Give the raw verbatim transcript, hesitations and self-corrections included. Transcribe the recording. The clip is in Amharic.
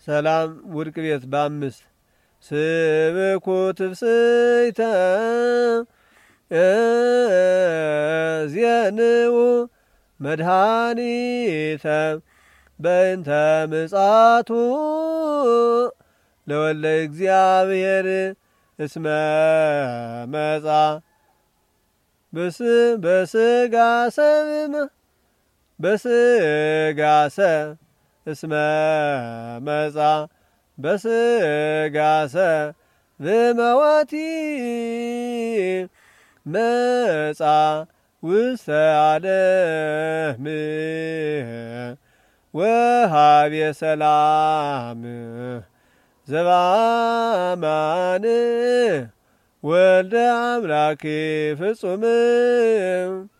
ሰላም ውድቅ ቤት በአምስት ስብኩ ትፍስይተ ዜንኡ መድኃኒተ በእንተ ምጽአቱ ለወለ እግዚአብሔር እስመ መጻ በስጋ ሰብም በስጋ ሰብ እስመ መጻ በስጋ ሰብ በመዋቲ መጻ ውስተ ዓለም ወሃቤ ሰላም ዘበአማን ወልደ አምላክ ፍጹም